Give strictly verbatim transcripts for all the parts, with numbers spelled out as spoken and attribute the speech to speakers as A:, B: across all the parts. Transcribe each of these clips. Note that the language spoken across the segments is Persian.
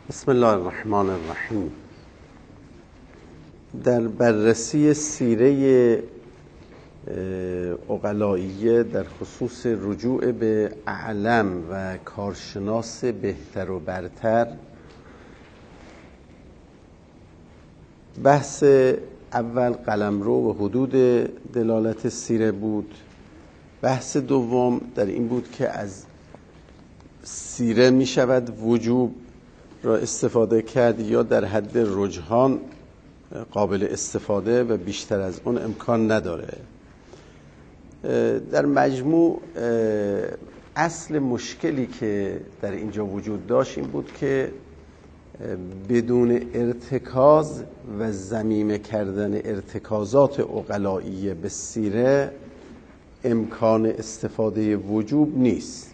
A: بسم الله الرحمن الرحیم. در بررسی سیره عقلائیه در خصوص رجوع به اعلم و کارشناس بهتر و برتر، بحث اول قلمرو و حدود دلالت سیره بود. بحث دوم در این بود که از سیره می شود وجوب را استفاده کرد یا در حد رجحان قابل استفاده و بیشتر از اون امکان نداره. در مجموع اصل مشکلی که در اینجا وجود داشت این بود که بدون ارتکاز و ضمیمه کردن ارتکازات عقلائیه به سیره امکان استفاده وجوب نیست.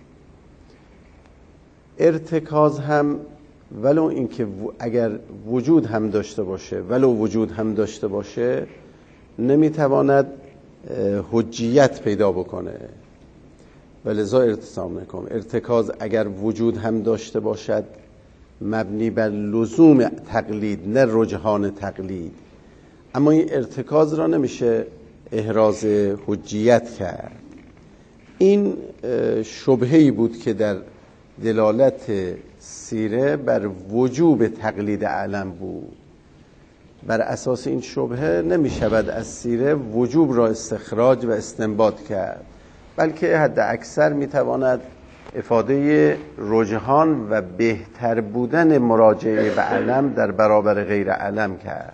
A: ارتکاز هم ولو اینکه اگر وجود هم داشته باشه ولو وجود هم داشته باشه نمیتواند حجیت پیدا بکنه و لذا ارتسام نکن. ارتکاز اگر وجود هم داشته باشد مبنی بر لزوم تقلید نه رجحان تقلید، اما این ارتکاز را نمیشه احراز حجیت کرد. این شبهه‌ای بود که در دلالت سیره بر وجوب تقلید علم بود. بر اساس این شبهه نمی شود از سیره وجوب را استخراج و استنباط کرد، بلکه حد اکثر می تواند افاده رجحان و بهتر بودن مراجعه به علم در برابر غیر علم کرد.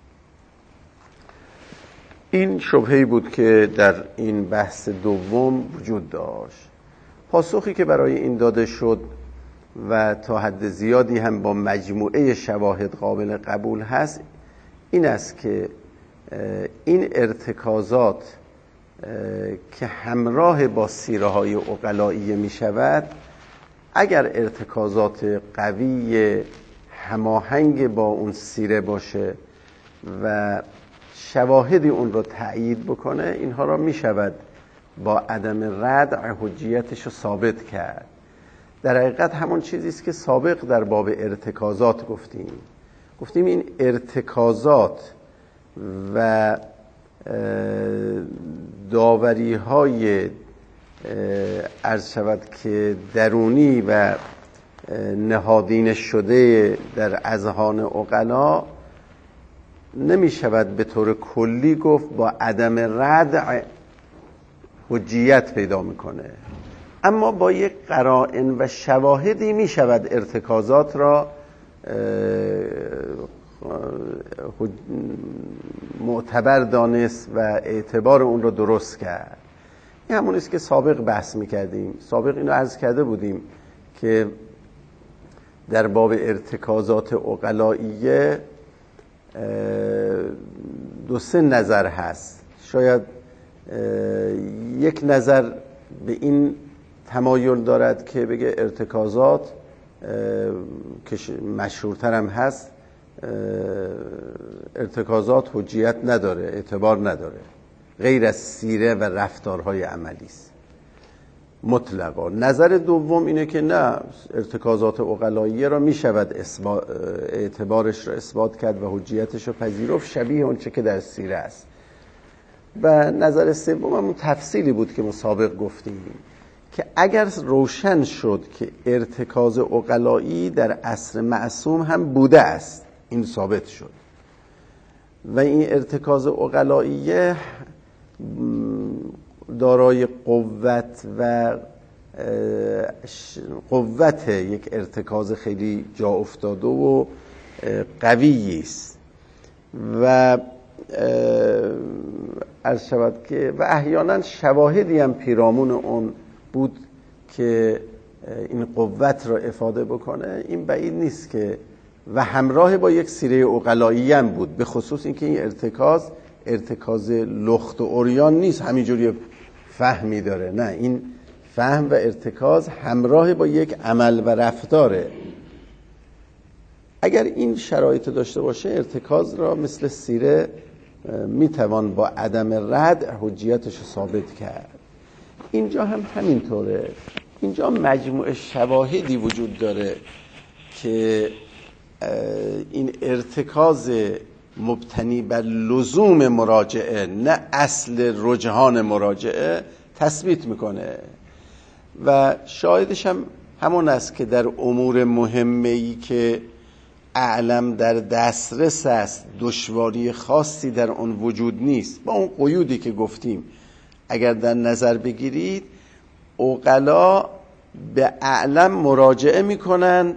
A: این شبهه‌ای بود که در این بحث دوم وجود داشت. پاسخی که برای این داده شد و تا حد زیادی هم با مجموعه شواهد قابل قبول هست این است که این ارتکازات که همراه با سیره های عقلائیه می شود، اگر ارتکازات قوی هماهنگ با اون سیره باشه و شواهدی اون رو تأیید بکنه، اینها را می شود با عدم ردع حجیتش رو ثابت کرد. در حقیقت همون چیزی است که سابق در باب ارتکازات گفتیم. گفتیم این ارتکازات و داوری های عرض شود که درونی و نهادینه شده در اذهان عقلا نمی شود به طور کلی گفت با عدم ردع حجیت پیدا میکنه، اما با یک قرائن و شواهدی می شود ارتکازات را معتبر دانست و اعتبار اون را درست کرد. این همون است که سابق بحث میکردیم. سابق اینو عرض کرده بودیم که در باب ارتکازات عقلائیه دو سه نظر هست. شاید یک نظر به این تمایل دارد که بگه ارتکازات که مشهورتر هم هست ارتکازات حجیت نداره، اعتبار نداره، غیر از سیره و رفتارهای عملی است مطلقا. نظر دوم اینه که نه، ارتکازات عقلائیه را می شود اعتبارش را اثبات کرد و حجیتش را پذیرفت شبیه اون چه که در سیره است. و نظر سوم همون تفصیلی بود که ما سابق گفتیم که اگر روشن شد که ارتکاز عقلایی در عصر معصوم هم بوده است، این ثابت شد و این ارتکاز عقلاییه دارای قوت و قوت یک ارتکاز خیلی جا افتاده و قوی است و عرض شود که و احیانا شواهدی هم پیرامون اون بود که این قوت را افاده بکنه. این بعید نیست که و همراه با یک سیره عقلایی هم بود، به خصوص اینکه این ارتکاز ارتکاز لخت و عریان نیست همینجوری فهمی داره، نه، این فهم و ارتکاز همراه با یک عمل و رفتاره. اگر این شرایط داشته باشه ارتکاز را مثل سیره میتوان با عدم رد حجیتش رو ثابت کرد. اینجا هم همینطوره. اینجا مجموعه شواهدی وجود داره که این ارتکاز مبتنی بر لزوم مراجعه نه اصل رجحان مراجعه تثبیت میکنه و شاهدش هم همون است که در امور مهمه‌ای که اعلم در دسترس است دشواری خاصی در آن وجود نیست، با اون قیودی که گفتیم اگر در نظر بگیرید، عقلا به اعلم مراجعه میکنند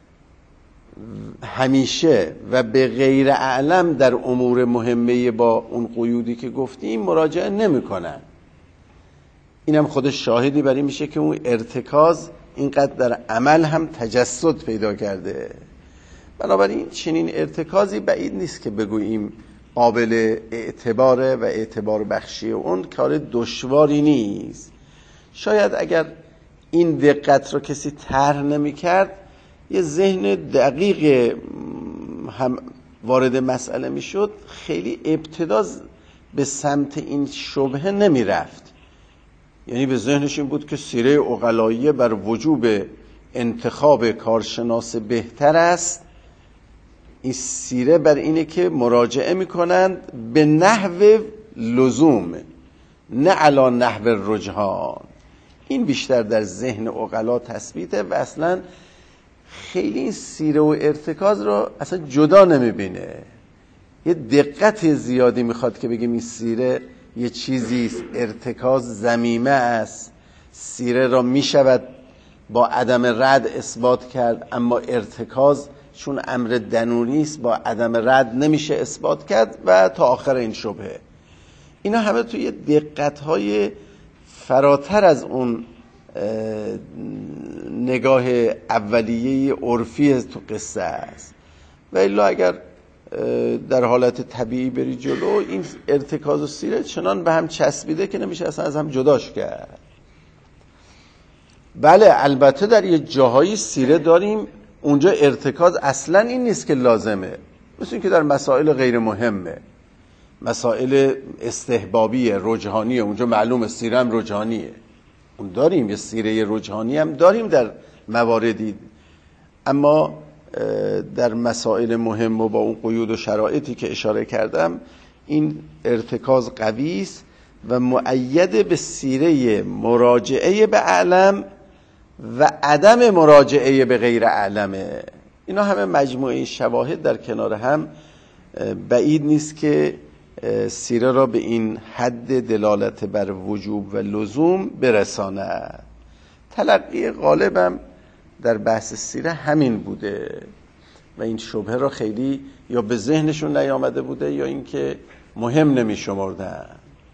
A: همیشه و به غیر اعلم در امور مهمه با اون قیودی که گفتیم مراجعه نمیکنند. اینم خودش شاهدی برای میشه که اون ارتکاز اینقدر در عمل هم تجسد پیدا کرده. بنابراین چنین ارتکازی بعید نیست که بگوییم قابل اعتباره و اعتبار بخشی اون کار دشواری نیست. شاید اگر این دقت رو کسی طرح نمی کرد یه ذهن دقیق هم وارد مسئله می شد، خیلی ابتدا به سمت این شبهه نمی رفت. یعنی به ذهنش این بود که سیره عقلاییه بر وجوب انتخاب کارشناس بهتر است. این سیره بر اینه که مراجعه میکنند به نحو لزوم نه علا نحو رجحان. این بیشتر در ذهن عقلا تثبیته و اصلا خیلی این سیره و ارتکاز رو اصلا جدا نمیبینه. یه دقت زیادی میخواد که بگیم این سیره یه چیزیست، ارتکاز ضمیمه است. سیره را میشود با عدم رد اثبات کرد، اما ارتکاز چون امر دنونی است با عدم رد نمیشه اثبات کرد و تا آخر این شبهه. اینا همه توی دقت‌های فراتر از اون نگاه اولیه عرفی تو قصه است. و الا اگر در حالت طبیعی بری جلو، این ارتکاز و سیره چنان به هم چسبیده که نمیشه اصلا از هم جداش کرد. بله البته در یه جاهایی سیره داریم اونجا ارتکاز اصلا این نیست که لازمه، مثل این که در مسائل غیر مهمه، مسائل استحبابیه رجحانیه، اونجا معلومه سیره هم رجحانیه، اون داریم یه سیره رجحانی هم داریم در مواردی. اما در مسائل مهم و با اون قیود و شرایطی که اشاره کردم این ارتکاز قوی است و مؤید به سیره مراجعه به اعلم و عدم مراجعه به غیر اعلمه. اینا همه مجموعه شواهد در کنار هم بعید نیست که سیره را به این حد دلالت بر وجوب و لزوم برساند. تلقی غالبم در بحث سیره همین بوده و این شبهه را خیلی یا به ذهنشون نیامده بوده یا اینکه مهم نمی شمردن.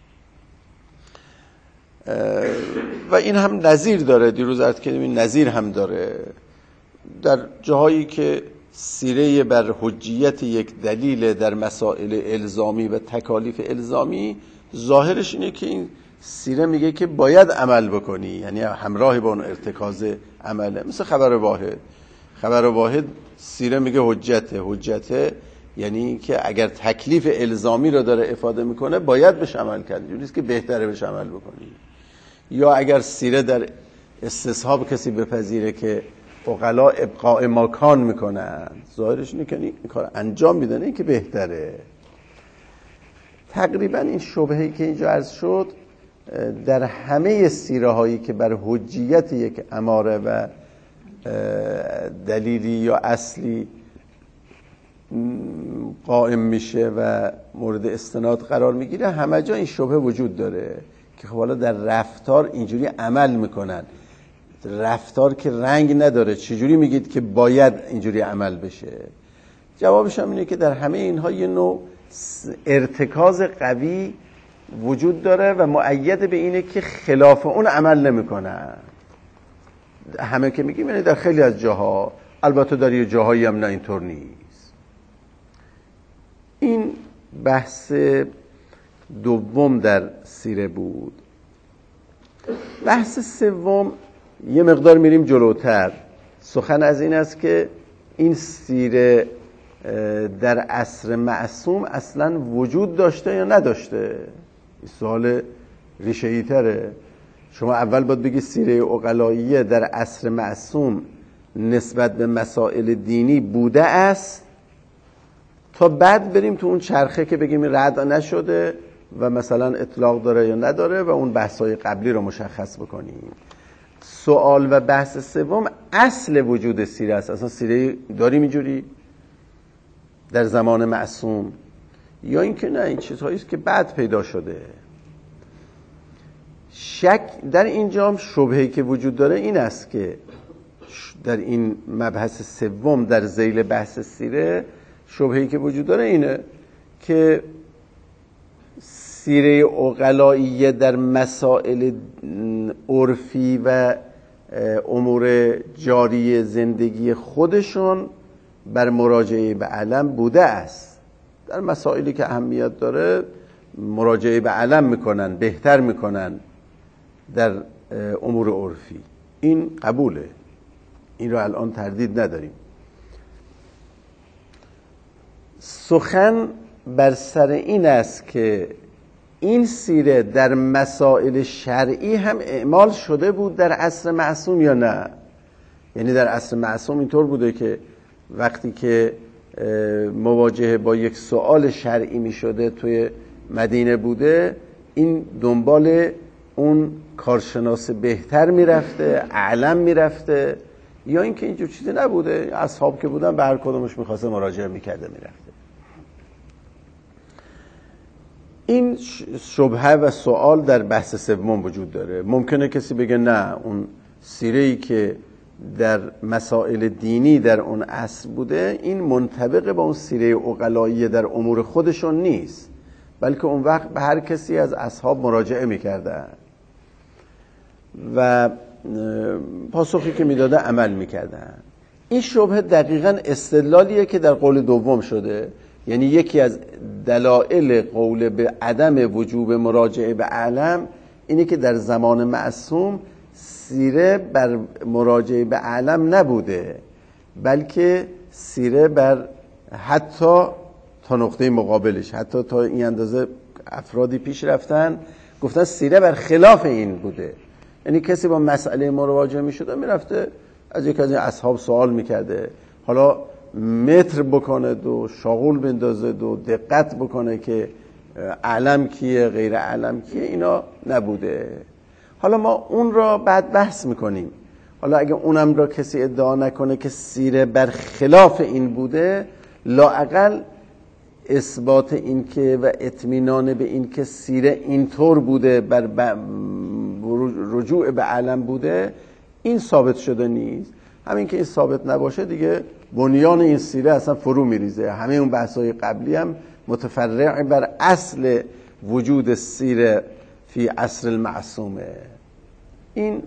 A: و این هم نظیر داره، دیروز عرض کردیم این نظیر هم داره در جاهایی که سیره بر حجیت یک دلیل در مسائل الزامی و تکالیف الزامی، ظاهرش اینه که این سیره میگه که باید عمل بکنی، یعنی همراه با اون ارتکاز عمله. مثل خبر واحد، خبر واحد سیره میگه حجته، حجته یعنی که اگر تکلیف الزامی رو داره افاده میکنه باید بهش عمل کرد، اینجوری نیست که بهتره بهش عمل بکنی. یا اگر سیره در استصحاب کسی بپذیره که عقلا ابقاء ماکان میکنن، ظاهرش اینه که این کار انجام میدن، این که بهتره. تقریبا این شبهه‌ای که اینجا عرض شد در همه سیره هایی که بر حجیت یک اماره و دلیلی یا اصلی قائم میشه و مورد استناد قرار میگیره، همه جا این شبهه وجود داره که خب حالا در رفتار اینجوری عمل میکنن، رفتار که رنگ نداره، چجوری میگید که باید اینجوری عمل بشه؟ جوابش هم اینه که در همه اینها یه نوع ارتکاز قوی وجود داره و مؤید به اینه که خلاف اون عمل نمیکنن. همه که میگیم یعنی در خیلی از جاها، البته در یه جاهایی هم نه اینطور نیست. این بحث دوم در سیره بود. بحث سوم یه مقدار میریم جلوتر. سخن از این است که این سیره در عصر معصوم اصلا وجود داشته یا نداشته. این سوال ریشه‌ای تره. شما اول باید بگی سیره عقلاییه در عصر معصوم نسبت به مسائل دینی بوده است، تا بعد بریم تو اون چرخه که بگیم رد نشده و مثلا اطلاق داره یا نداره و اون بحث‌های قبلی رو مشخص بکنیم. سوال و بحث سوم اصل وجود سیره است. اصلا سیره داریم اینجوری در زمان معصوم، یا اینکه نه این چیزهایی است که بعد پیدا شده. شک در اینجا هم شبهه‌ای که وجود داره این است که در این مبحث سوم در ذیل بحث سیره شبهه‌ای که وجود داره اینه که سیره عقلائیه در مسائل عرفی و امور جاری زندگی خودشون بر مراجعه به علم بوده است. در مسائلی که اهمیت داره مراجعه به علم میکنن، بهتر میکنن در امور عرفی. این قبوله، این رو الان تردید نداریم. سخن بر سر این است که این سیره در مسائل شرعی هم اعمال شده بود در عصر معصوم یا نه. یعنی در عصر معصوم اینطور بوده که وقتی که مواجهه با یک سوال شرعی می شده توی مدینه بوده، این دنبال اون کارشناس بهتر می رفته، اعلم می رفته، یا اینکه اینجور چیزی نبوده، اصحاب که بودن به هر کدومش می خواسته مراجعه می کرده می رفته. این شبهه و سوال در بحث سوم وجود داره. ممکنه کسی بگه نه، اون سیره‌ای که در مسائل دینی در اون عصر بوده این منطبق با اون سیره عقلائیه در امور خودشون نیست، بلکه اون وقت به هر کسی از اصحاب مراجعه میکردن و پاسخی که میداده عمل میکردن. این شبهه دقیقاً استدلالیه که در قول دوم شده. یعنی یکی از دلایل قول به عدم وجوب مراجعه به علم اینه که در زمان معصوم سیره بر مراجعه به علم نبوده، بلکه سیره بر حتی تا نقطه مقابلش، حتی تا این اندازه افرادی پیش رفتن گفتن سیره بر خلاف این بوده. یعنی کسی با مسئله مراجعه می شده می رفته از یک از این اصحاب سوال می کرده، حالا متر بکنه دو شاغول بندازه دو دقت بکنه که علم کیه غیر علم کیه، اینا نبوده. حالا ما اون را بعد بحث میکنیم. حالا اگه اونم را کسی ادعا نکنه که سیره بر خلاف این بوده، لااقل اثبات این که و اطمینان به این که سیره اینطور بوده بر رجوع به علم بوده، این ثابت شده نیست. همین که این ثابت نباشه دیگه بنیان این سیره اصلا فرو میریزه. همه اون بحث‌های قبلی هم متفرع بر اصل وجود سیره فی عصر المعصومه. این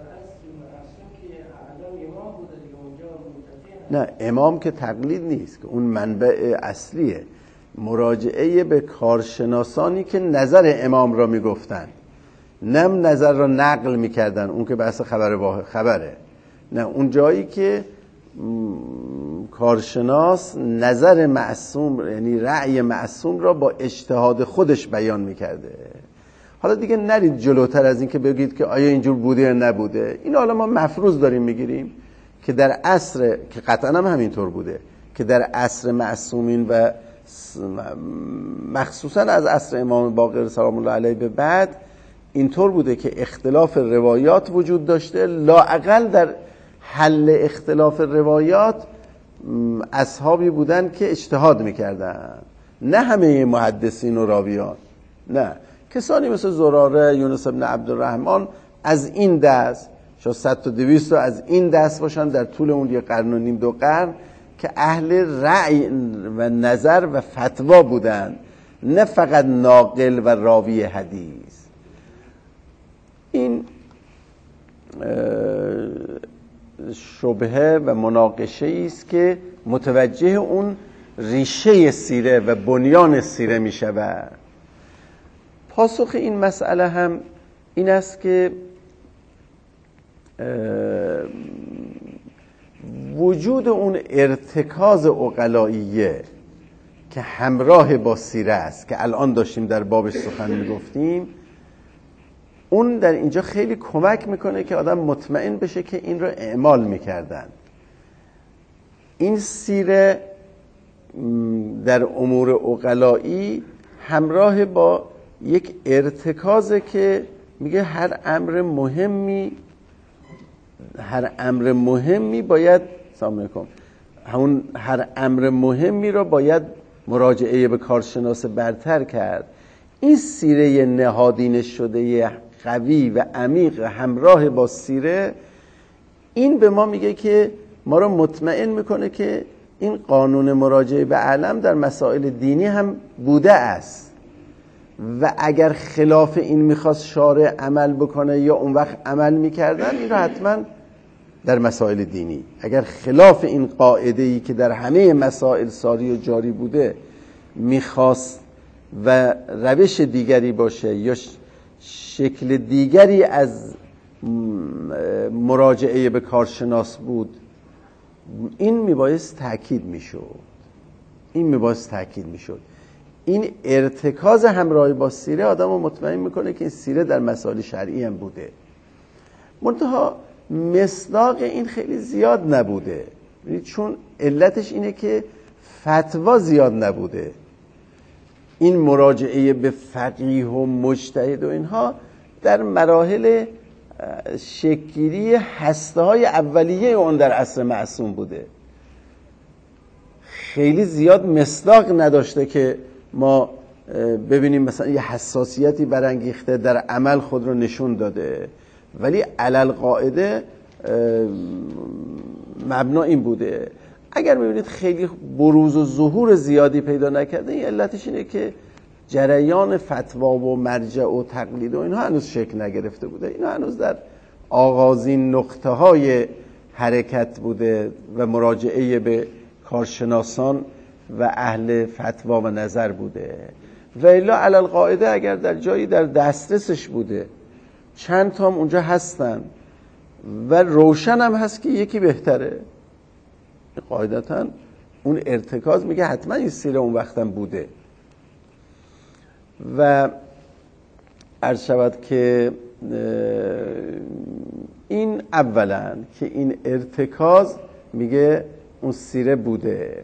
A: نه، امام که تقلید نیست، که اون منبع اصلیه. مراجعه به کارشناسانی که نظر امام را میگفتن، نه نظر را نقل میکردن، اون که بحث خبر خبره. نه، اون جایی که کارشناس نظر معصوم یعنی رأی معصوم را با اجتهاد خودش بیان میکرده. حالا دیگه نرید جلوتر از این که بگید که آیا اینجور بوده یا نبوده. این حالا ما مفروض داریم میگیریم که در عصر که قطعا هم همینطور بوده، که در عصر معصومین و مخصوصا از عصر امام باقر سلام الله علیه به بعد اینطور بوده که اختلاف روایات وجود داشته. لااقل در حل اختلاف روایات اصحابی بودن که اجتهاد میکردن، نه همه محدثین و راویان. نه، کسانی مثل زراره، یونس ابن عبدالرحمن از این دست، شاید صد تا دویست از این دست باشن در طول اون یک قرن و نیم دو قرن که اهل رأی و نظر و فتوا بودن، نه فقط ناقل و راوی حدیث. این شبهه و مناقشه است که متوجه اون ریشه سیره و بنیان سیره می شود. پاسخ این مسئله هم این است که وجود اون ارتکاز عقلائیه که همراه با سیره است که الان داشتیم در بابش سخن میگفتیم، اون در اینجا خیلی کمک میکنه که آدم مطمئن بشه که این رو اعمال میکردن. این سیره در امور عقلایی همراه با یک ارتکازه که میگه هر امر مهمی هر امر مهمی باید سلام علیکم همون هر امر مهمی رو باید مراجعه به کارشناس برتر کرد. این سیره نهادینه شده قوی و عمیق همراه با سیره، این به ما میگه که ما رو مطمئن میکنه که این قانون مراجعه به علم در مسائل دینی هم بوده است و اگر خلاف این میخواست شارع عمل بکنه یا اون وقت عمل میکردن، این رو حتما در مسائل دینی اگر خلاف این قاعده‌ای که در همه مسائل ساری و جاری بوده میخواست و روش دیگری باشه یا شکل دیگری از مراجعه به کارشناس بود، این میبایست تأکید میشد این میبایست تأکید میشد این ارتکاز همراهی با سیره آدم رو مطمئن میکنه که این سیره در مسائل شرعی هم بوده. منتها مصداق این خیلی زیاد نبوده، چون علتش اینه که فتوا زیاد نبوده. این مراجعه به فقیه و مجتهد و اینها در مراحل شکل‌گیری هسته‌های اولیه اون در عصر معصوم بوده، خیلی زیاد مصداق نداشته که ما ببینیم مثلا یه حساسیتی برانگیخته در عمل خود رو نشون داده، ولی علل قاعده مبنا این بوده. اگر میبینید خیلی بروز و ظهور زیادی پیدا نکرده، این علتش اینه که جریان فتوا و مرجع و تقلید و اینها هنوز شکل نگرفته بوده. اینا هنوز در آغازین نقطه های حرکت بوده و مراجعه به کارشناسان و اهل فتوا و نظر بوده. و الا علل قاعده اگر در جایی در دسترسش بوده، چند تا هم اونجا هستن و روشن هم هست که یکی بهتره، قاعدتا اون ارتکاز میگه حتما این سیره اون وقتم بوده. و عرض شود که این اولا که این ارتکاز میگه اون سیره بوده.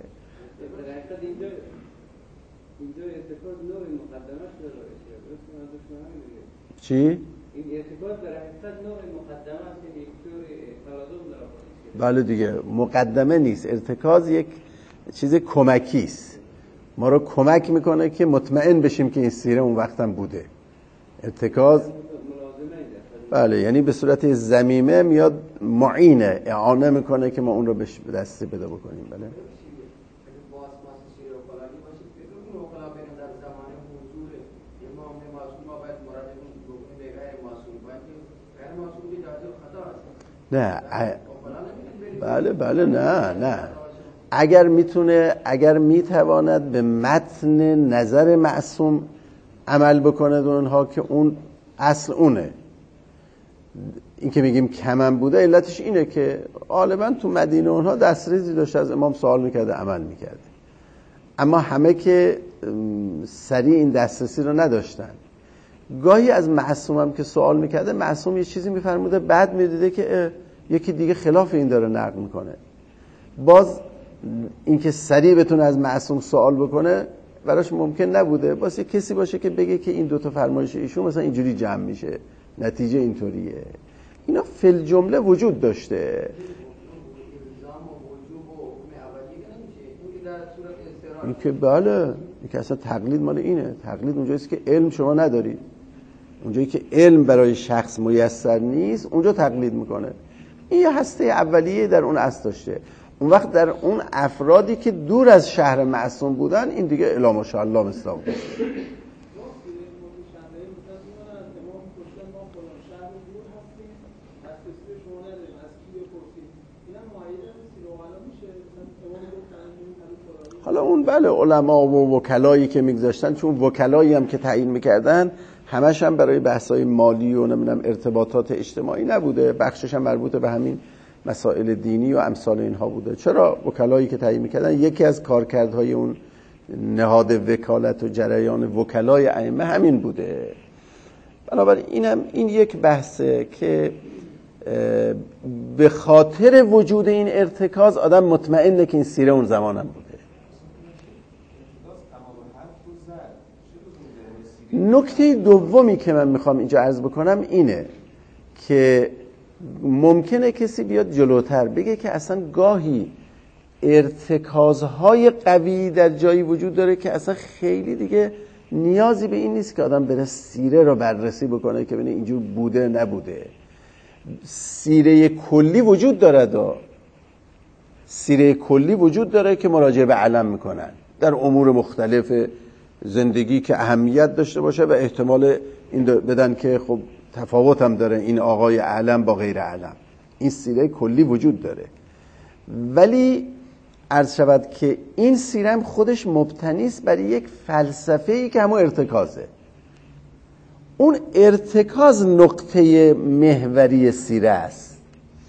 A: چی؟
B: این ارتکاز در حقیقت نوع مقدمه است که یک طور تلازم داره.
A: بله دیگه، مقدمه نیست، ارتکاز یک چیز کمکی است، ما رو کمک میکنه که مطمئن بشیم که این سیره اون وقتم بوده. ارتکاز بله، یعنی به صورت ضمیمه میاد معینه، اعانه میکنه که ما اون رو به دستی پیدا بکنیم. بله نه بله بله نه نه اگر میتونه اگر میتواند به متن نظر معصوم عمل بکنه دون اونها که اون اصل اونه. این که میگیم کمم بوده علتش اینه که غالبا تو مدینه اونها دسترسی داشت، از امام سوال میکرده عمل میکرده، اما همه که سریع این دسترسی رو نداشتن. گاهی از معصوم هم که سوال میکرده، معصوم یه چیزی میفرموده بعد میدیده که یکی دیگه خلاف این داره نقل میکنه، باز اینکه سریع بتونه از معصوم سوال بکنه براش ممکن نبوده، واسه کسی باشه که بگه که این دوتا فرمایش ایشون مثلا اینجوری جمع میشه، نتیجه اینطوریه. اینا فی الجمله وجود داشته. این که بله، این که اصلا تقلید مال اینه. تقلید اونجاییست که علم شما ندارید، اونجایی که علم برای شخص میسر نیست اونجا تقلید میکنه. این یه هسته اولیه در اون اصل داشته. اون وقت در اون افرادی که دور از شهر معصوم بودن، این دیگه الا ماشاءالله مصداق داشته. حالا اون بله علما و وکلایی که میگذاشتن، چون وکلایی هم که تعیین میکردن همش هم برای بحث‌های مالی و نمیدونم ارتباطات اجتماعی نبوده، بخشش هم مربوط به همین مسائل دینی و امثال اینها بوده. چرا وکلایی که تعیین میکردن یکی از کارکردهای اون نهاد وکالت و جریان وکلای ائمه همین بوده. بنابراین اینم این یک بحثه که به خاطر وجود این ارتکاز آدم مطمئنه که این سیره اون زمان هم بوده. نکته دومی که من میخوام اینجا عرض بکنم اینه که ممکنه کسی بیاد جلوتر بگه که اصلا گاهی ارتکازهای قوی در جایی وجود داره که اصلا خیلی دیگه نیازی به این نیست که آدم بره سیره رو بررسی بکنه که ببینه اینجور بوده نبوده. سیره کلی وجود داره دا. سیره کلی وجود داره که مراجعه به علم میکنن در امور مختلف زندگی که اهمیت داشته باشه و احتمال این بدن که خب تفاوت هم داره این آقای علم با غیر علم. این سیره کلی وجود داره، ولی عرض شود که این سیره هم خودش مبتنی است بر یک فلسفه‌ای که همون ارتکازه. اون ارتکاز نقطه محوری سیره است.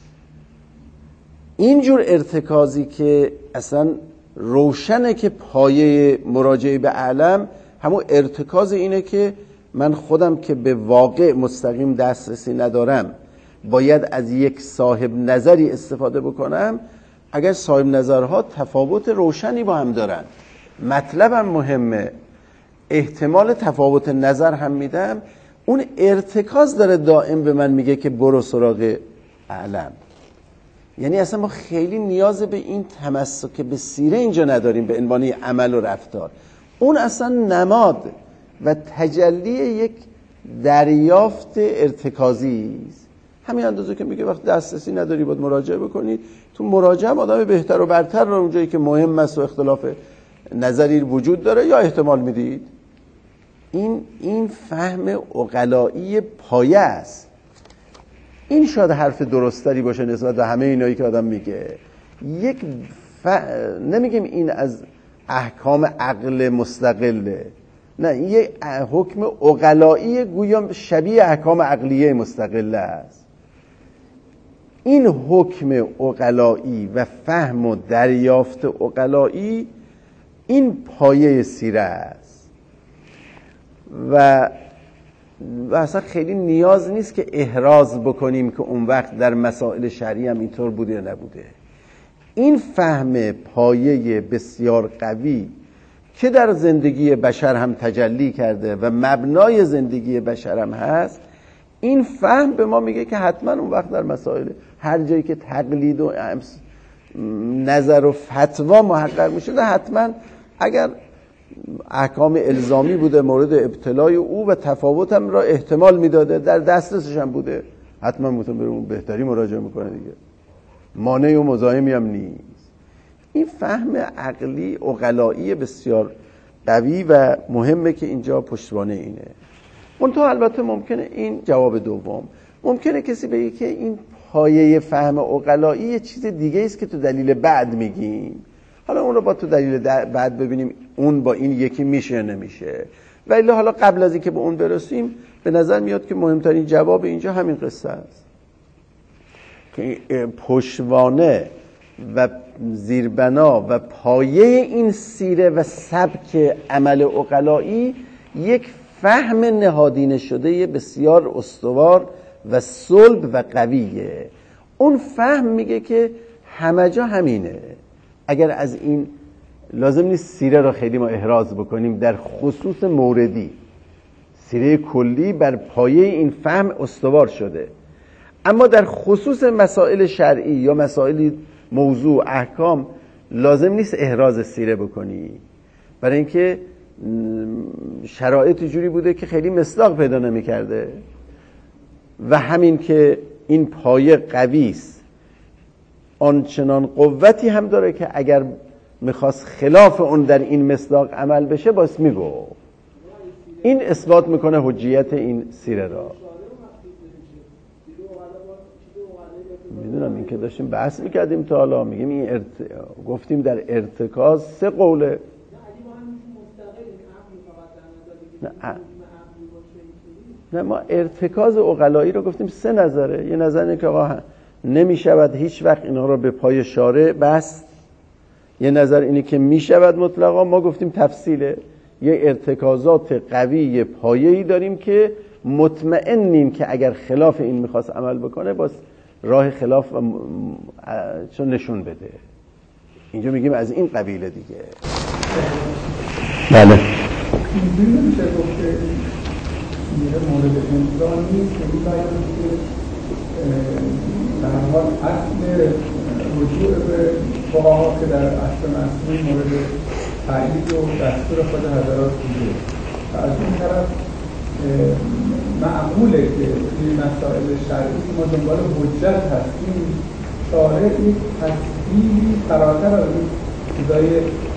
A: اینجور ارتکازی که اصلا روشنه که پایه مراجعه به علم همون ارتکاز اینه که من خودم که به واقع مستقیم دسترسی ندارم باید از یک صاحب نظری استفاده بکنم. اگر صاحب نظرها تفاوت روشنی با هم دارن، مطلبم مهمه، احتمال تفاوت نظر هم میدم، اون ارتکاز داره دائم به من میگه که برو سراغ علم. یعنی اصلا ما خیلی نیاز به این تمسک به سیره اینجا نداریم به عنوان عمل و رفتار. اون اصلا نماد و تجلی یک دریافت ارتکازی است. همین اندازه که میگه وقتی دسترسی نداری باید مراجعه بکنید. تو مراجعه هم آدم بهتر و برتر رو اونجایی که مهم است و اختلاف نظری وجود داره یا احتمال میدید. این این فهم عقلایی پایه است. این شاید حرف درستری باشه نسبت به همه اینایی که آدم میگه. یک ف... نمیگیم این از احکام عقل مستقله، نه، این یک حکم عقلایی گویا شبیه احکام عقلیه مستقله است. این حکم عقلایی و فهم و دریافت عقلایی این پایه سیره است و و اصلا خیلی نیاز نیست که احراز بکنیم که اون وقت در مسائل شرعی هم اینطور بوده یا نبوده. این فهم پایه بسیار قوی که در زندگی بشر هم تجلی کرده و مبنای زندگی بشر هم هست، این فهم به ما میگه که حتما اون وقت در مسائل هر جایی که تقلید و نظر و فتوا محقق میشه، حتما اگر احکام الزامی بوده مورد ابتلای او و تفاوت هم را احتمال میداده در دسترسش هم بوده، حتما میتونه بره اون بهتری مراجعه میکنه دیگه، مانع و مزاحمی هم نیست. این فهم عقلی عقلایی بسیار قوی و مهمه که اینجا پشتوانه اینه. منتها البته ممکنه این جواب دوم، ممکنه کسی بگه که این پایه فهم عقلایی یه چیز دیگه است که تو دلیل بعد میگیم، حالا اون رو با تو دلیل بعد ببینیم اون با این یکی میشه نمیشه. ولی حالا قبل از اینکه به اون برسیم به نظر میاد که مهمترین جواب اینجا همین قصه است که پشتوانه و زیربنا و پایه این سیره و سبک عمل عقلایی یک فهم نهادینه شده بسیار استوار و صلب و قویه. اون فهم میگه که همه جا همینه. اگر از این لازم نیست سیره را خیلی ما احراز بکنیم، در خصوص موردی سیره کلی بر پایه این فهم استوار شده، اما در خصوص مسائل شرعی یا مسائل موضوع احکام لازم نیست احراز سیره بکنی، برای اینکه شرایط جوری بوده که خیلی مصداق پیدا نمی کرده و همین که این پایه قوی است آنچنان قوتی هم داره که اگر میخواست خلاف اون در این مصداق عمل بشه باز میگو. این اثبات میکنه حجیت این سیره را. میدونم این که داشتیم بحث میکردیم تا حالا میگیم این ارت... گفتیم در ارتکاز سه قوله. نه نه ما ارتکاز عقلایی رو گفتیم سه نظره. یه نظر اینه که آقا نمیشود هیچ وقت اینا رو به پای شارع بست. یه نظر اینه که میشود مطلقا. ما گفتیم تفصیله. یه ارتکازات قوی پایه‌ای داریم که مطمئنیم که اگر خلاف این میخواست عمل بکنه باز راه خلاف و چون نشون بده. اینجا میگیم از این قبیله دیگه. بله
C: اینجوری نمیشه گفت که میره مورد انسان نیست که این باید که در حال اصل رجوع به فقها که در اصل مصنوعی مورد تأیید و دستور خود حضرات بوده و از این طرف معقوله که توی مسائل شرعی ما دنبال حجت هستیم. شارع یک تصدیلی فراتر از این چیزای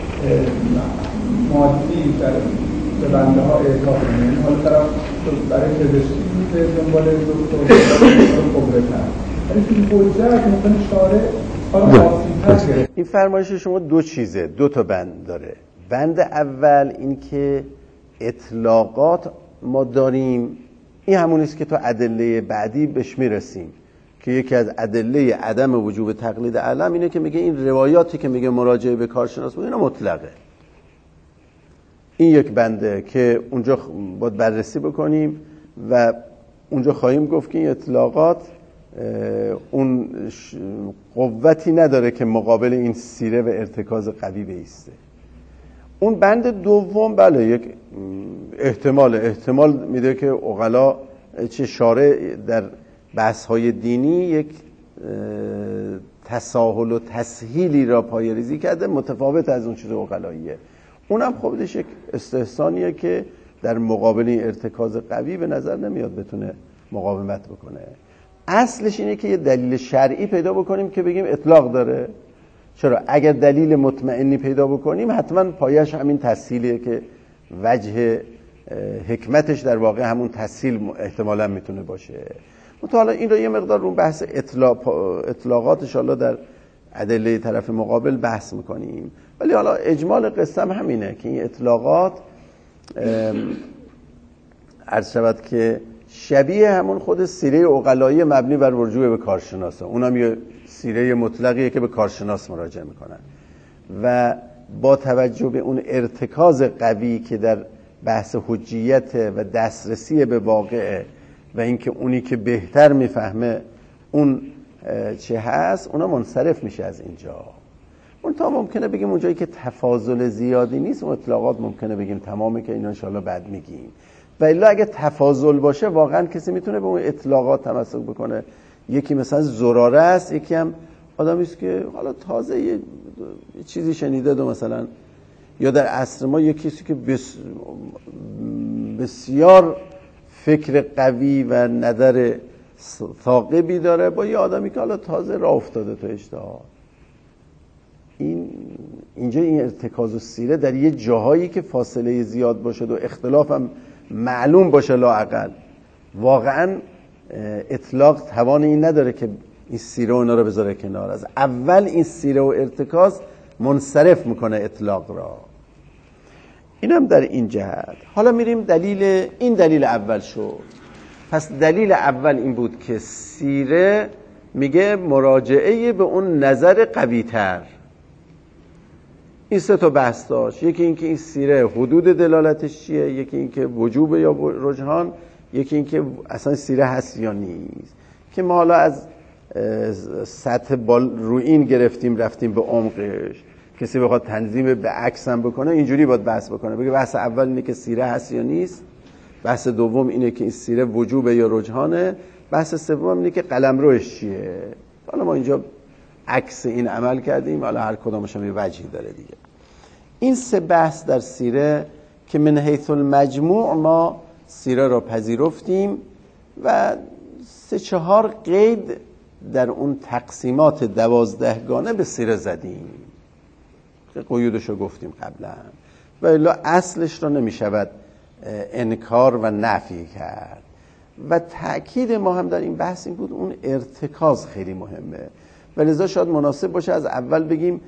C: مادی در به بنده ها اعطا کنه. این حال طرف برای پزشکی میده دنبال دکتر خبره تر، ولی توی حجت ممکنه شارع حالا آسیب‌تر گرفت.
A: این فرمایش شما دو چیزه، دو تا بند داره. بند اول این که اطلاقات ما داریم، این همونیست که تا ادله بعدی بهش میرسیم که یکی از ادله عدم وجوب تقلید علم اینه که میگه این روایاتی که میگه مراجعه به کارشناس بود اینا مطلقه. این یک بنده که اونجا باید بررسی بکنیم و اونجا خواهیم گفت که این اطلاقات اون قوتی نداره که مقابل این سیره و ارتکاز قوی بیسته. اون بند دوم بله یک احتمال احتمال میده که عقلا چه شارع در بحث‌های دینی یک تساهل و تسهیلی را پایه‌ریزی کرده متفاوت از اون چیز عقلاییه. اونم خودش یک استحسانیه که در مقابل ارتکاز قوی به نظر نمیاد بتونه مقاومت بکنه. اصلش اینه که یه دلیل شرعی پیدا بکنیم که بگیم اطلاق داره. چرا؟ اگر دلیل مطمئنی پیدا بکنیم حتما پایش همین تسهیلیه که وجه حکمتش در واقع همون تسهیل احتمالاً میتونه باشه. مطالعه این رو یه مقدار رو بحث اطلاق اطلاقات ان شاءالله در ادله طرف مقابل بحث میکنیم، ولی حالا اجمال قصه هم همینه که این اطلاقات عرض شود که شبیه همون خود سیره عقلایی مبنی بر رجوع به کارشناسه. اونم یه سیره مطلقیه که به کارشناس مراجعه میکنن و با توجه به اون ارتکاز قوی که در بحث حجیت و دسترسی به واقعه و اینکه اونی که بهتر میفهمه اون چه هست اونا منصرف میشه از اینجا. اون تا ممکنه بگیم اونجایی که تفاضل زیادی نیست اون اطلاقات ممکنه بگیم تمامه که اینا انشاءالله بعد میگیم، و الا اگه تفاضل باشه واقعا کسی میتونه به اون اطلاقات تمسک بکنه. یکی مثلا زراره است، یکی هم آدمی است که حالا تازه یه چیزی شنیده دو مثلا، یا در عصر ما یکی است که بس بسیار فکر قوی و نظر ثاقبی داره با یه آدمی که حالا تازه راه افتاده تو اجتهاد. این اینجا این ارتکاز السیره در یه جاهایی که فاصله زیاد باشه و اختلاف هم معلوم باشه لااقل واقعا اطلاق توان این نداره که این سیره و اینا رو بذاره کنار. از اول این سیره و ارتکاز منصرف میکنه اطلاق را. اینم در این جهت. حالا میریم دلیل، این دلیل اول شد. پس دلیل اول این بود که سیره میگه مراجعه به اون نظر قوی تر. این سه تا بحث داشت. یکی این که این سیره حدود دلالتش چیه، یکی این که وجوب یا رجحان، یکی این که اصلا سیره هست یا نیست. که ما حالا از سطح بال روین گرفتیم رفتیم به عمقش. کسی بخواد تنظیم به عکس هم بکنه اینجوری باید بحث بکنه، بگه بحث اول اینه که سیره هست یا نیست، بحث دوم اینه که این سیره وجوب یا رجحانه، بحث سوم اینه که قلمروش چیه. حالا ما اینجا عکس این عمل کردیم، حالا هر کدامش هم یه وجهی داره دیگه. این سه بحث در سیره که من حیث المجموع ما سیره را پذیرفتیم و سه چهار قید در اون تقسیمات دوازدهگانه به سیره زدیم که قیودش رو گفتیم قبلا، و الا اصلش را نمی شود انکار و نفی کرد. و تأکید ما هم در این بحث این بود اون ارتکاز خیلی مهمه و لذا شاید مناسب باشه از اول بگیم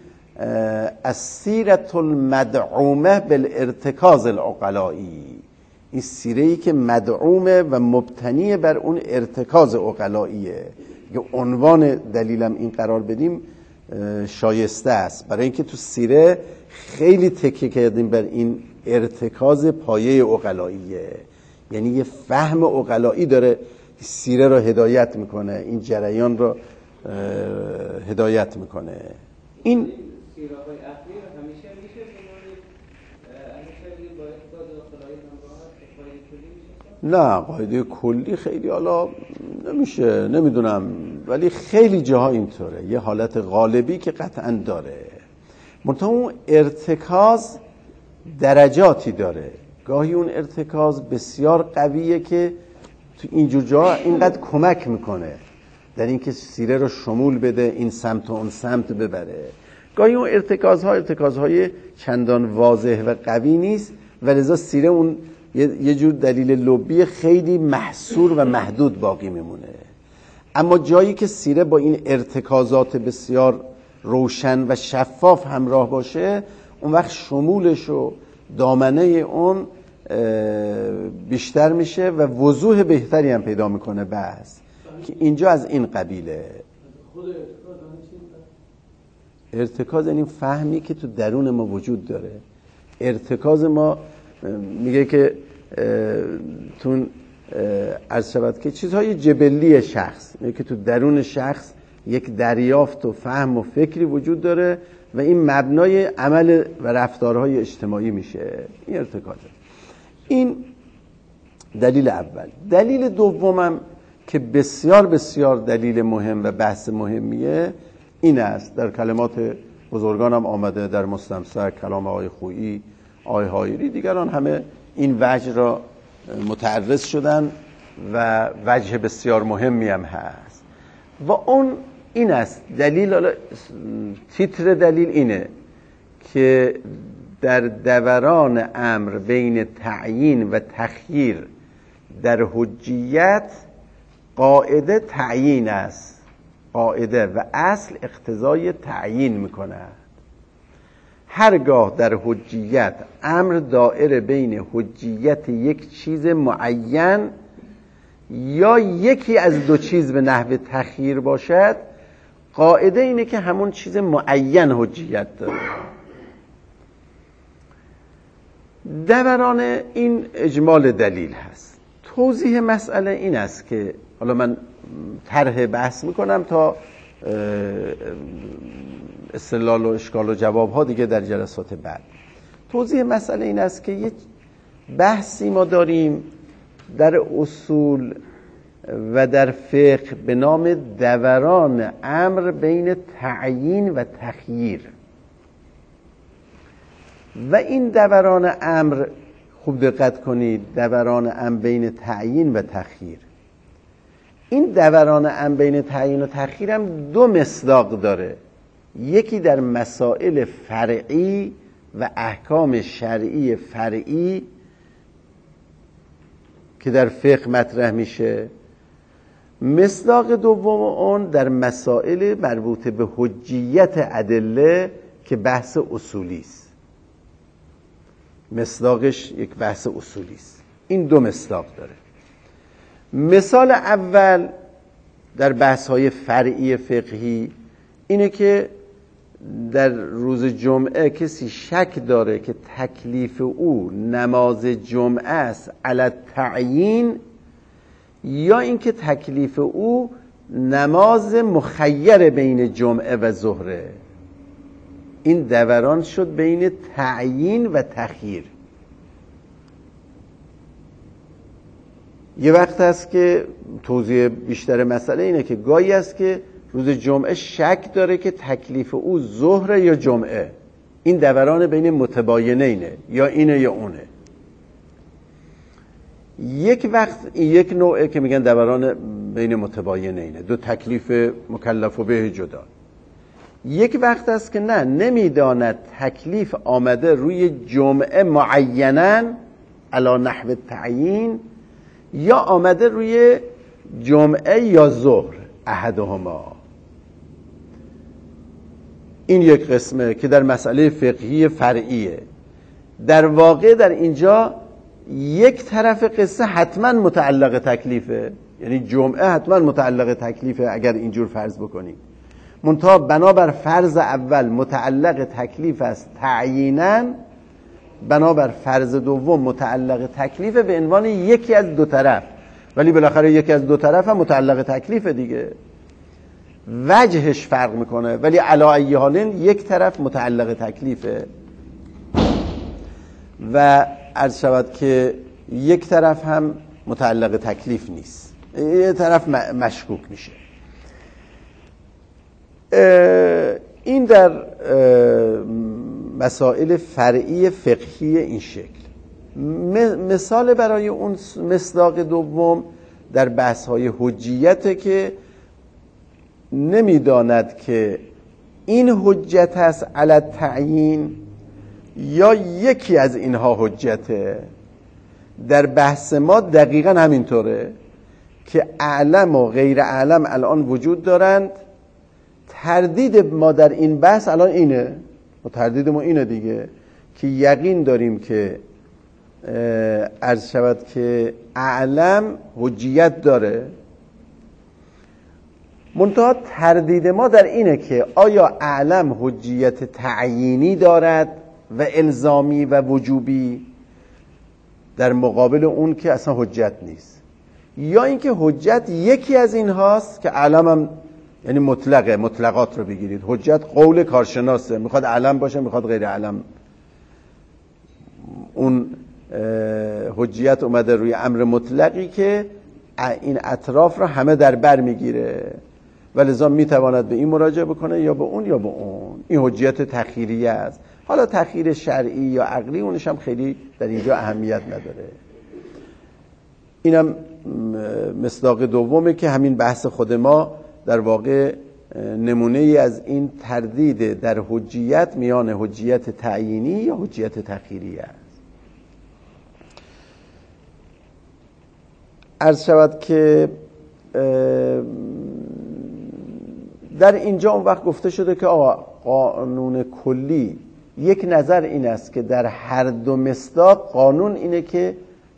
A: السیرة المدعومه بالارتکاز العقلایی، این سیره‌ای که مدعومه و مبتنی بر اون ارتکاز عقلاییه. که عنوان دلیلم این قرار بدیم شایسته است، برای اینکه تو سیره خیلی تکیه کردیم بر این ارتکاز پایه عقلاییه. یعنی یه فهم عقلایی داره سیره رو هدایت میکنه، این جریان رو هدایت میکنه. این
B: سیره های اخیر همیشه میشه همیشه باید با داخلای
A: نه قاعده کلی خیلی حالا نمیشه، نمیدونم، ولی خیلی جاها اینطوره، یه حالت غالبی که قطعا داره. منتها اون ارتکاز درجاتی داره. گاهی اون ارتکاز بسیار قویه که تو اینجور جاها اینقدر کمک میکنه در اینکه سیره رو شمول بده، این سمت و اون سمت ببره. گاهی اون ارتکازها ارتکازهای چندان واضح و قوی نیست و لذا سیره اون یه جور دلیل لبی خیلی محصور و محدود باقی میمونه. اما جایی که سیره با این ارتکازات بسیار روشن و شفاف همراه باشه، اون وقت شمولش و دامنه اون بیشتر میشه و وضوح بهتری هم پیدا میکنه بحث، که اینجا از این قبیله. ارتکاز یعنی فهمی که تو درون ما وجود داره. ارتکاز ما میگه که تون عرض شود که چیزهای جبلی شخص، میگه که تو درون شخص یک دریافت و فهم و فکری وجود داره و این مبنای عمل و رفتارهای اجتماعی میشه. این ارتکازه. این دلیل اول. دلیل دومم که بسیار بسیار دلیل مهم و بحث مهمیه این است، در کلمات بزرگانم آمده، در مستمسک، کلام آقای خویی، آقای حایری، دیگران همه این وجه را متعرض شدن و وجه بسیار مهمی هم هست و اون این است. دلیل، تیتر دلیل اینه که در دوران امر بین تعیین و تخییر در حجیت قاعده تعیین است، قاعده و اصل اقتضای تعیین میکنه. هرگاه در حجیت امر دائر بین حجیت یک چیز معین یا یکی از دو چیز به نحو تخییر باشد، قاعده اینه که همون چیز معین حجیت داره. دوران این اجمال دلیل هست. توضیح مسئله این است که حالا من طرح بحث میکنم تا استدلال و اشکال و جواب ها دیگه در جلسات بعد. توضیح مسئله این است که یک بحثی ما داریم در اصول و در فقه به نام دوران امر بین تعیین و تخییر، و این دوران امر، خوب دقت کنید، دوران امر بین تعیین و تخییر، این دوران امر بین تعیین و تخییر هم دو مصداق داره. یکی در مسائل فرعی و احکام شرعی فرعی که در فقه مطرح میشه، مصداق دوم اون در مسائل مربوط به حجیت ادله که بحث اصولی است. مصداقش یک بحث اصولی است. این دو مصداق داره. مثال اول در بحث‌های فرعی فقهی اینه که در روز جمعه کسی شک داره که تکلیف او نماز جمعه است علی تعیین یا اینکه تکلیف او نماز مخیر بین جمعه و ظهره. این دوران شد بین تعیین و تخییر. یه وقت هست که توضیح بیشتر مسئله اینه که گاهی است که روز جمعه شک داره که تکلیف او ظهر یا جمعه. این دوران بین متباینه اینه، یا اینه یا اونه. یک وقت یک نوعه که میگن دوران بین متباینه اینه، دو تکلیف مکلف و به جدا. یک وقت است که نه، نمیداند تکلیف آمده روی جمعه معیناً علی نحو تعیین یا آمده روی جمعه یا ظهر احدهما. این یک قسمه که در مسئله فقهی فرعیه. در واقع در اینجا یک طرف قصه حتما متعلق تکلیفه، یعنی جمعه حتما متعلق تکلیفه اگر اینجور فرض بکنیم. منتها بنابر فرض اول متعلق تکلیف است تعییناً، بنابر فرض دوم متعلق تکلیف به عنوان یکی از دو طرف. ولی بالاخره یکی از دو طرف هم متعلق تکلیف دیگه، وجهش فرق میکنه، ولی علی ای حالین یک طرف متعلق تکلیفه و عرض شود که یک طرف هم متعلق تکلیف نیست، یک طرف مشکوک میشه. این در مسائل فرعی فقهی این شکل. مثال برای اون مصداق دوم در بحث‌های حجیته که نمیداند که این حجت است علی التعیین یا یکی از اینها حجته. در بحث ما دقیقاً همینطوره که اعلم و غیر اعلم الان وجود دارند. تردید ما در این بحث الان اینه، و تردید ما اینه دیگه که یقین داریم که عرض شود که اعلم حجیت داره، منتها تردید ما در اینه که آیا اعلم حجیت تعیینی دارد و الزامی و وجوبی در مقابل اون که اصلا حجت نیست، یا اینکه حجت یکی از این هاست که اعلم هم یعنی مطلقه، مطلقات رو بگیرید، حجت قول کارشناسه، میخواد اعلم باشه میخواد غیر اعلم. اون حجیت اومده روی امر مطلقی که این اطراف رو همه در بر میگیره و لذا میتواند به این مراجعه بکنه یا به اون یا به اون. این حجیت تخیریه است. حالا تخییر شرعی یا عقلی اونش هم خیلی در اینجا اهمیت نداره. اینم مصداق دومه که همین بحث خود ما در واقع نمونه ای از این تردید در حجیت میان حجیت تعیینی یا حجیت تخییری است. عرض شود که در اینجا اون وقت گفته شده که آقا قانون کلی یک نظر این است که در هر دو مصداق قانون اینه که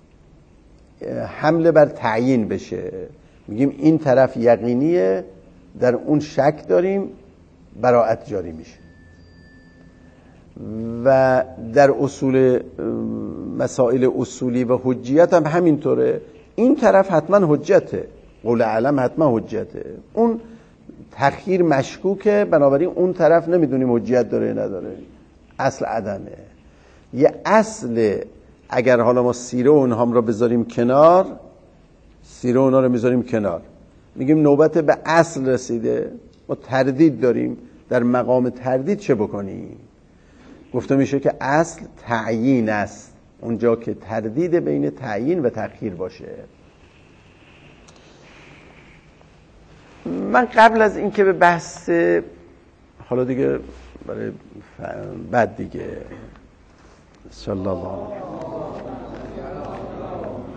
A: حمله بر تعیین بشه. میگیم این طرف یقینیه، در اون شک داریم، براءت جاری میشه. و در اصول مسائل اصولی و حجیت هم همینطوره. این طرف حتما حجته، قول علم حتما حجته، اون تخییر مشکوکه، بنابراین اون طرف نمیدونیم حجیت داره نداره، اصل عدمه. یه اصل اگر حالا ما سیره اونها رو بذاریم کنار، سیره اونها رو میذاریم کنار، میگیم نوبت به اصل رسیده، ما تردید داریم، در مقام تردید چه بکنیم؟ گفته میشه که اصل تعیین است، اونجا که تردید بین تعیین و تخییر باشه. من قبل از اینکه به بحث حالا دیگه برای بعد دیگه صلی الله